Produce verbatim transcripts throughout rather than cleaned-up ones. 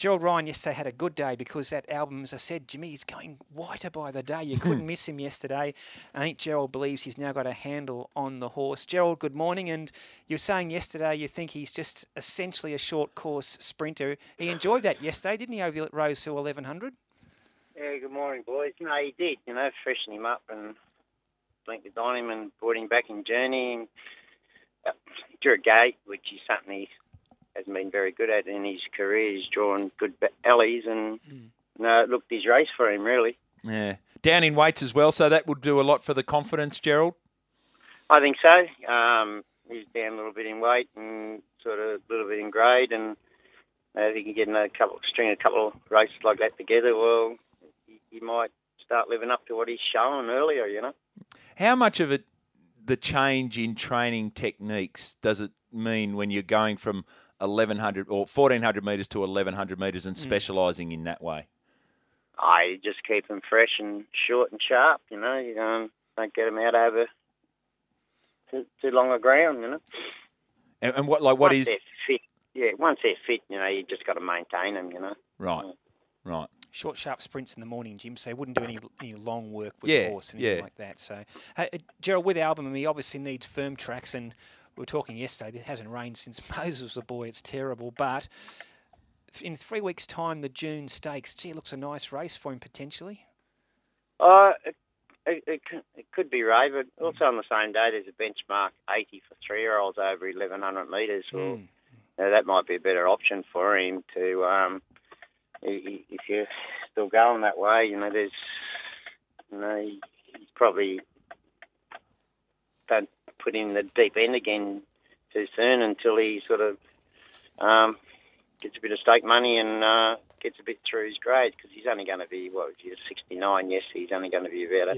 Gerald Ryan yesterday had a good day because that album, as I said, Jimmy, is going whiter by the day. You couldn't miss him yesterday. I think Gerald believes he's now got a handle on the horse. Gerald, good morning. And you were saying yesterday you think he's just essentially a short course sprinter. He enjoyed that yesterday, didn't he, over at Rosehill eleven hundred? Yeah, good morning, boys. No, he did, you know, freshen him up and blinked on him and brought him back in journey. And uh, drew a gate, which is something he hasn't been very good at in his career. He's drawn good alleys and mm. no, it looked his race for him, really. Yeah. Down in weights as well, so that would do a lot for the confidence, Gerald? I think so. Um, he's down a little bit in weight and sort of a little bit in grade, and uh, if he can get another couple, string a couple of races like that together, well, he, he might start living up to what he's shown earlier, you know. How much of it, the change in training techniques, does it mean when you're going from eleven hundred or fourteen hundred metres to eleven hundred metres and mm. specialising in that way? I just keep them fresh and short and sharp, you know. You don't, don't get them out over too, too long a ground, you know. And, and what, like, what once is... They're fit, yeah, once they're fit, you know, you just got to maintain them, you know. Right, yeah. right. Short, sharp sprints in the morning, Jim, so he wouldn't do any any long work with yeah, the horse and anything yeah. like that. So, uh, Gerald, with Albumin, he obviously needs firm tracks, and we were talking yesterday, it hasn't rained since Moses was a boy, it's terrible, but in three weeks' time, the June Stakes, gee, it looks a nice race for him potentially. Uh, it, it, it, it could be Ray, but also on the same day, there's a benchmark eighty for three-year-olds over eleven hundred metres. Well, mm. you know, that might be a better option for him to... Um, if you're still going that way, you know, there's, you know, he's probably don't put in the deep end again too soon until he sort of um, gets a bit of stake money and uh, gets a bit through his grade, because he's only going to be, what, he's sixty-nine, yes, he's only going to be about a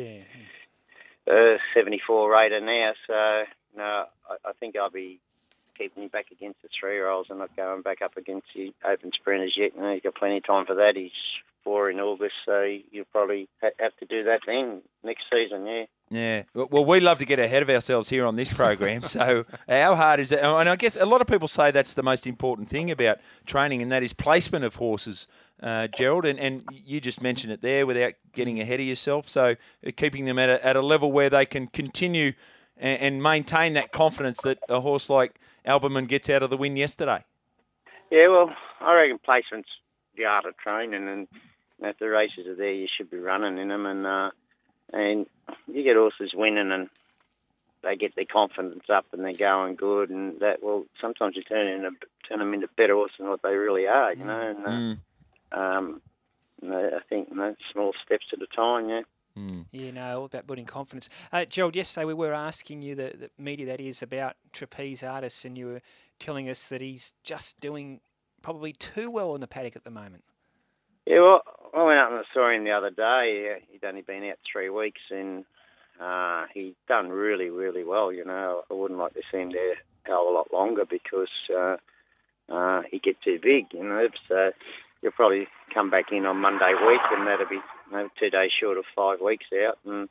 yeah. uh, seventy-four rater now, so, no, I, I think I'll be keeping him back against the three-year-olds and not going back up against the open sprinters yet. You know, he's got plenty of time for that. He's four in August, so you'll probably ha- have to do that then next season, yeah. Yeah. Well, we love to get ahead of ourselves here on this program, so our heart is... And I guess a lot of people say that's the most important thing about training, and that is placement of horses, uh, Gerald, and, and you just mentioned it there without getting ahead of yourself, so keeping them at a, at a level where they can continue and, and maintain that confidence that a horse like Albumin gets out of the win yesterday. Yeah, well, I reckon placement's the art of training, and if the races are there, you should be running in them, and uh, and you get horses winning, and they get their confidence up, and they're going good, and that, well, sometimes you turn into turn them into better horses than what they really are, you know. And, uh, mm. um, you know, I think, you know, small steps at a time, yeah. Mm. Yeah, no, all about building confidence. Uh, Gerald, yesterday we were asking you, the, the media that is, about trapeze artists, and you were telling us that he's just doing probably too well in the paddock at the moment. Yeah, well, I went out and saw him the other day. He'd only been out three weeks, and uh, he'd done really, really well, you know. I wouldn't like to see him there a hell of a lot longer, because uh, uh, he'd get too big, you know. So he'll probably come back in on Monday week, and that'll be, you know, two days short of five weeks out. And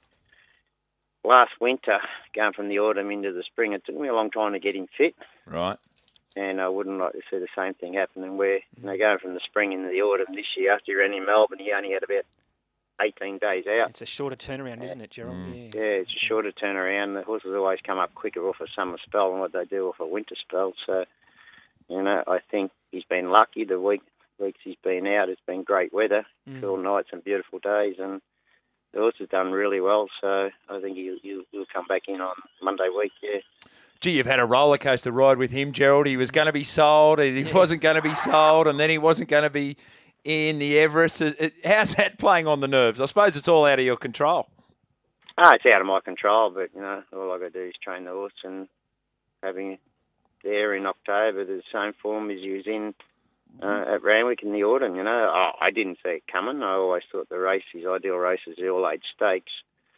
last winter, going from the autumn into the spring, it took me a long time to get him fit. Right. And I wouldn't like to see the same thing happening where, you know, going from the spring into the autumn this year, after he ran in Melbourne, he only had about eighteen days out. It's a shorter turnaround, isn't it, Gerald? Mm. Yeah. yeah, it's a shorter turnaround. The horses always come up quicker off a summer spell than what they do off a winter spell. So, you know, I think he's been lucky. The week weeks he's been out, it's been great weather, Mm. cool nights and beautiful days, and the horse has done really well. So I think he'll, he'll, he'll come back in on Monday week, yeah. Gee, you've had a roller coaster ride with him, Gerald. He was going to be sold, he Yeah. wasn't going to be sold, and then he wasn't going to be in the Everest. How's that playing on the nerves? I suppose it's all out of your control. Ah, it's out of my control, but, you know, all I got to do is train the horse, and having it there in October, the same form as he was in uh, at Randwick in the autumn, you know. Oh, I didn't see it coming. I always thought the race, his ideal race, was the All-Age Stakes.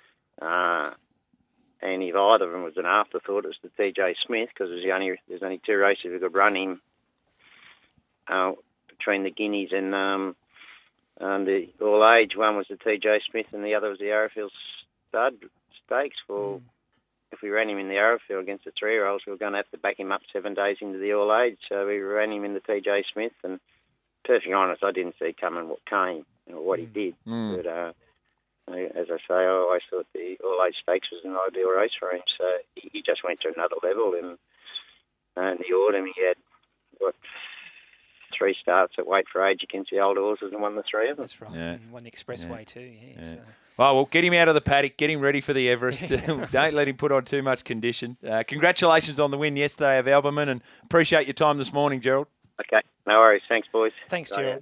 Uh, and if either of them was an afterthought, it was the T J Smith, because there's only, there's only two races we could run him uh, between the Guineas and um, um, the All-Age. One was the T J Smith and the other was the Arrowfield Stud Stakes. Well, mm. if we ran him in the Arrowfield against the three-year-olds, we were going to have to back him up seven days into the All-Age. So we ran him in the T J Smith, and perfectly honest, I didn't see coming what came, you know, what he did. Mm. But uh, as I say, I always thought the All Age Stakes was an ideal race for him. So he, he just went to another level. And uh, in the autumn, he had, what, three starts at weight for age against the older horses and won the three of them. That's right. Yeah. And won the Expressway Yeah. too. Yeah. Yeah. So. Oh, well, get him out of the paddock. Get him ready for the Everest. Don't let him put on too much condition. Uh, congratulations on the win yesterday of Albumen, and appreciate your time this morning, Gerald. Okay, no worries. Thanks, boys. Thanks, Bye. Gerald.